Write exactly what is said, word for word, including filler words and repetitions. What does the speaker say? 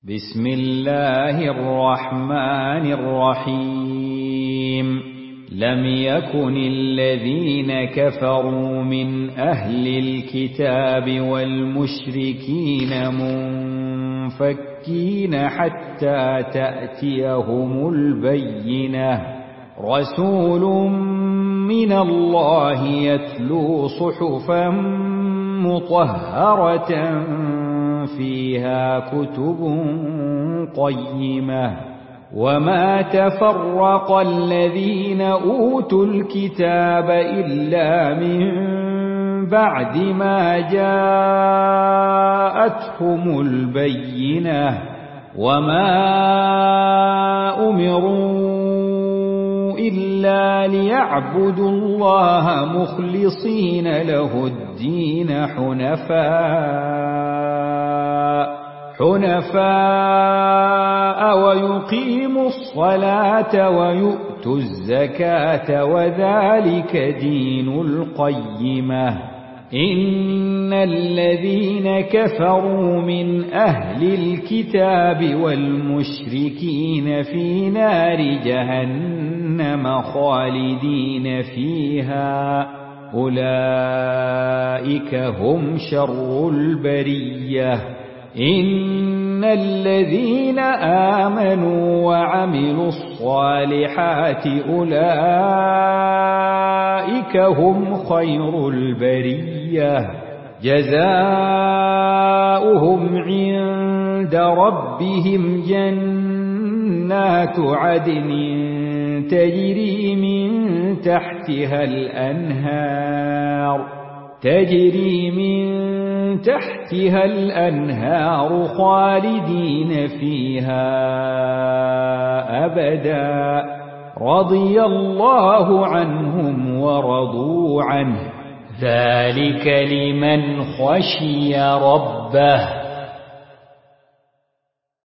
بسم الله الرحمن الرحيم لم يكن الذين كفروا من أهل الكتاب والمشركين منفكين حتى تأتيهم البينة رسول من الله يتلو صحفا مطهرة فيها كتب قيمة وما تفرق الذين أوتوا الكتاب إلا من بعد ما جاءتهم البينة وما أمروا إلا ليعبدوا الله مخلصين له الدين حنفاء حنفاء ويقيموا الصلاة ويؤتوا الزكاة وذلك دين القيمة إن الذين كفروا من أهل الكتاب والمشركين في نار جهنم خالدين فيها أولئك هم شر البرية إن الذين آمنوا وعملوا الصالحات أولئك هم خير البرية جزاؤهم عند ربهم جنات عدن تجري من تحتها الأنهار تجري من تحتها الأنهار خالدين فيها أبدا رضي الله عنهم ورضوا عنه ذلك لمن خشي ربه